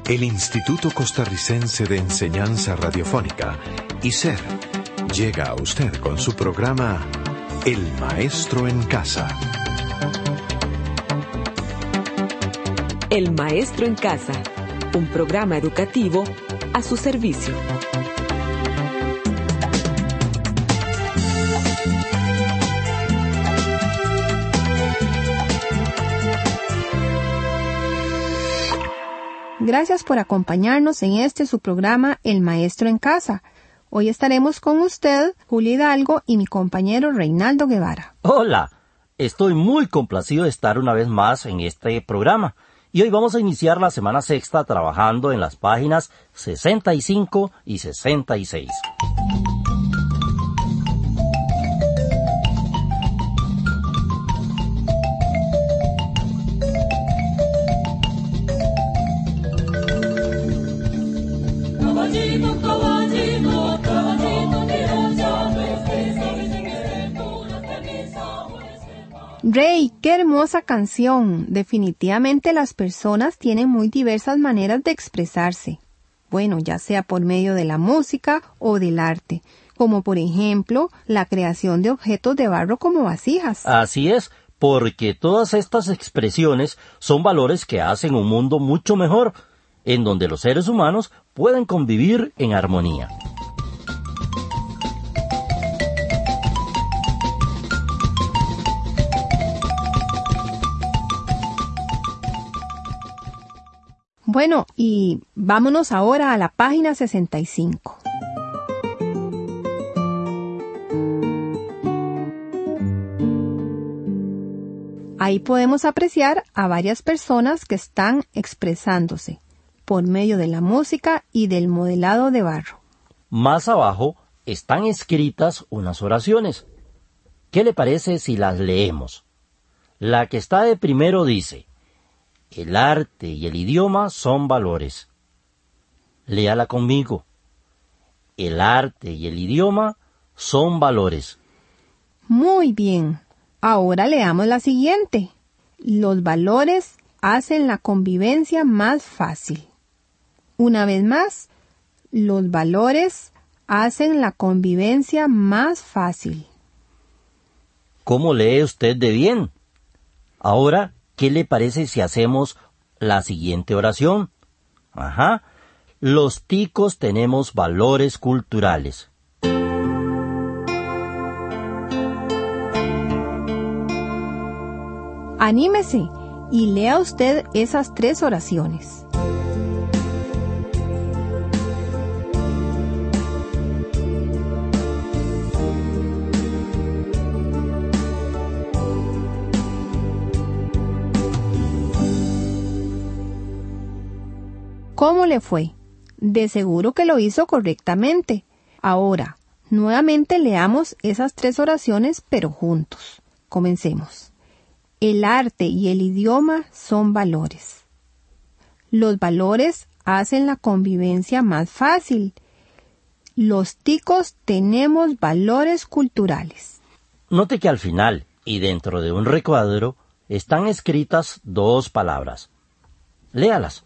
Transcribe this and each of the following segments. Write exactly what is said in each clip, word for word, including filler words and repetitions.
El Instituto Costarricense de Enseñanza Radiofónica, I C E R, llega a usted con su programa El Maestro en Casa. El Maestro en Casa, un programa educativo a su servicio. Gracias por acompañarnos en este su programa El Maestro en Casa. Hoy estaremos con usted, Julio Hidalgo, y mi compañero Reinaldo Guevara. Hola, estoy muy complacido de estar una vez más en este programa. Y hoy vamos a iniciar la semana sexta trabajando en las páginas sesenta y cinco y sesenta y seis. Rey, qué hermosa canción. Definitivamente las personas tienen muy diversas maneras de expresarse. Bueno, ya sea por medio de la música o del arte, como por ejemplo la creación de objetos de barro como vasijas. Así es, porque todas estas expresiones son valores que hacen un mundo mucho mejor, en donde los seres humanos pueden convivir en armonía. Bueno, y vámonos ahora a la página sesenta y cinco. Ahí podemos apreciar a varias personas que están expresándose por medio de la música y del modelado de barro. Más abajo están escritas unas oraciones. ¿Qué le parece si las leemos? La que está de primero dice: el arte y el idioma son valores. Léala conmigo. El arte y el idioma son valores. Muy bien. Ahora leamos la siguiente. Los valores hacen la convivencia más fácil. Una vez más, los valores hacen la convivencia más fácil. ¿Cómo lee usted de bien? Ahora, ¿qué le parece si hacemos la siguiente oración? Ajá. Los ticos tenemos valores culturales. Anímese y lea usted esas tres oraciones. ¿Cómo le fue? De seguro que lo hizo correctamente. Ahora, nuevamente leamos esas tres oraciones, pero juntos. Comencemos. El arte y el idioma son valores. Los valores hacen la convivencia más fácil. Los ticos tenemos valores culturales. Note que al final y dentro de un recuadro están escritas dos palabras. Léalas.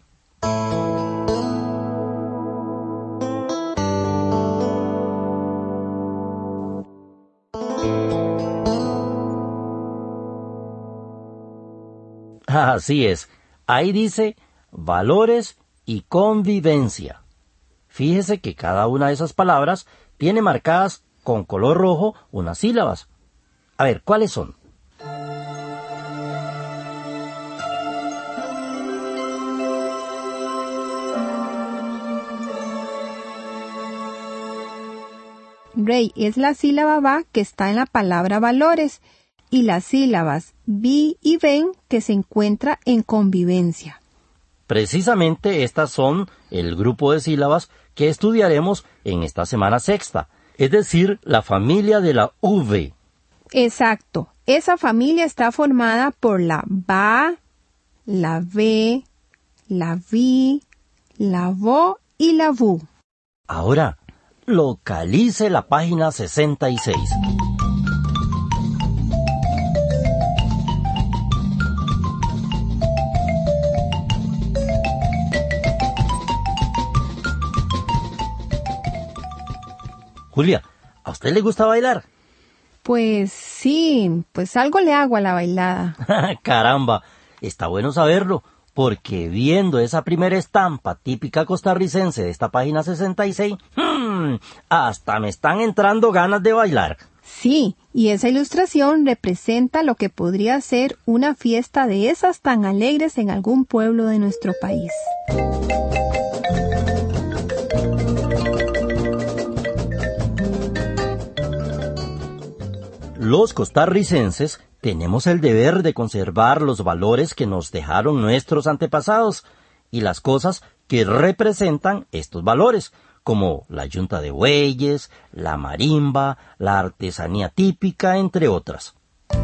Así es, ahí dice valores y convivencia. Fíjese que cada una de esas palabras tiene marcadas con color rojo unas sílabas. A ver, ¿cuáles son? Rey, es la sílaba va que está en la palabra valores y las sílabas vi y ven que se encuentra en convivencia. Precisamente estas son el grupo de sílabas que estudiaremos en esta semana sexta, es decir, la familia de la V. Exacto, esa familia está formada por la va, la ve, la vi, la vo y la vu. Ahora, localice la página sesenta y seis. Julia, ¿a usted le gusta bailar? Pues sí, pues algo le hago a la bailada. Caramba, está bueno saberlo, porque viendo esa primera estampa típica costarricense de esta página sesenta y seis, hmm, hasta me están entrando ganas de bailar. Sí, y esa ilustración representa lo que podría ser una fiesta de esas tan alegres en algún pueblo de nuestro país. Los costarricenses tenemos el deber de conservar los valores que nos dejaron nuestros antepasados y las cosas que representan estos valores, como la yunta de bueyes, la marimba, la artesanía típica, entre otras.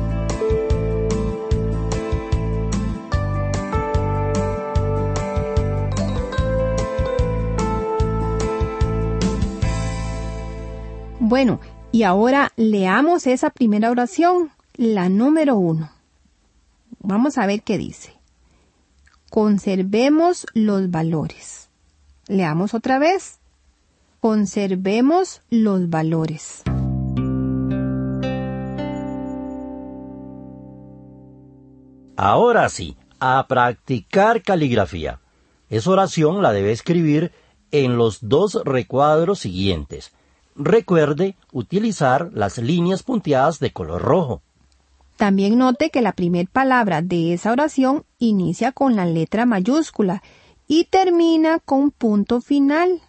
Bueno, y ahora leamos esa primera oración, la número uno. Vamos a ver qué dice. Conservemos los valores. Leamos otra vez. Conservemos los valores. Ahora sí, a practicar caligrafía. Esa oración la debe escribir en los dos recuadros siguientes. Recuerde utilizar las líneas punteadas de color rojo. También note que la primera palabra de esa oración inicia con la letra mayúscula y termina con punto final.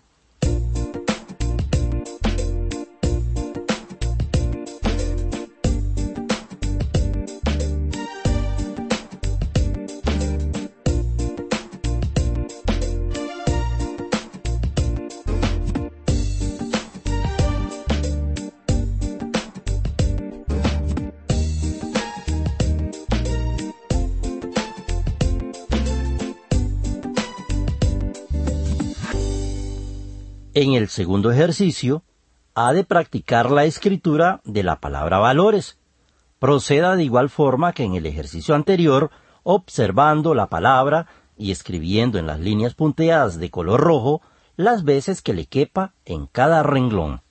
En el segundo ejercicio, ha de practicar la escritura de la palabra valores. Proceda de igual forma que en el ejercicio anterior, observando la palabra y escribiendo en las líneas punteadas de color rojo las veces que le quepa en cada renglón.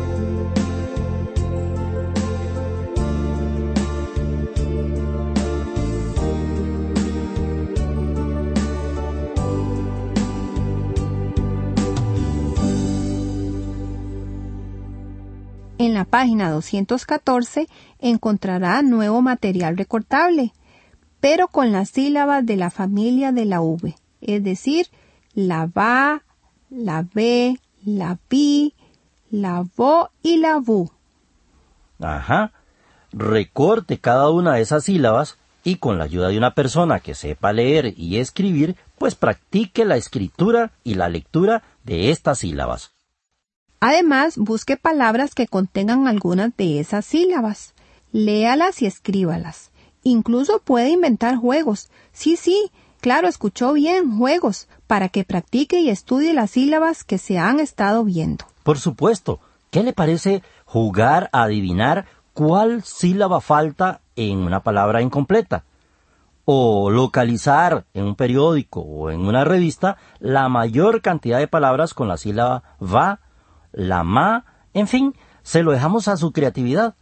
En la página doscientos catorce encontrará nuevo material recortable, pero con las sílabas de la familia de la V, es decir, la va, la ve, la vi, la vo y la vu. Ajá. Recorte cada una de esas sílabas y con la ayuda de una persona que sepa leer y escribir, pues practique la escritura y la lectura de estas sílabas. Además, busque palabras que contengan algunas de esas sílabas. Léalas y escríbalas. Incluso puede inventar juegos. Sí, sí, claro, escuchó bien, juegos, para que practique y estudie las sílabas que se han estado viendo. Por supuesto. ¿Qué le parece jugar a adivinar cuál sílaba falta en una palabra incompleta? O localizar en un periódico o en una revista la mayor cantidad de palabras con la sílaba va, la ma, en fin, se lo dejamos a su creatividad.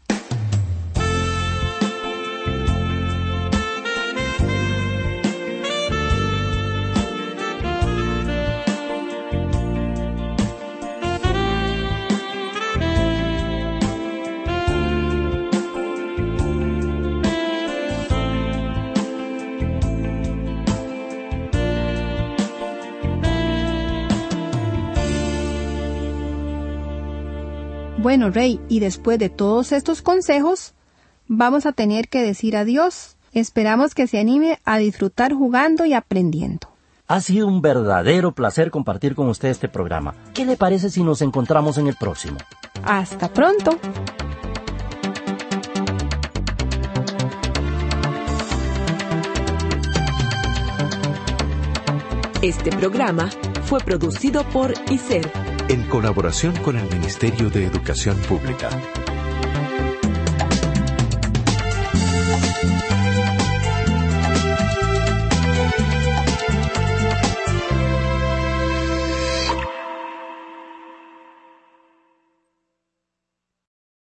Bueno, Rey, y después de todos estos consejos, vamos a tener que decir adiós. Esperamos que se anime a disfrutar jugando y aprendiendo. Ha sido un verdadero placer compartir con usted este programa. ¿Qué le parece si nos encontramos en el próximo? ¡Hasta pronto! Este programa fue producido por I S E R, en colaboración con el Ministerio de Educación Pública.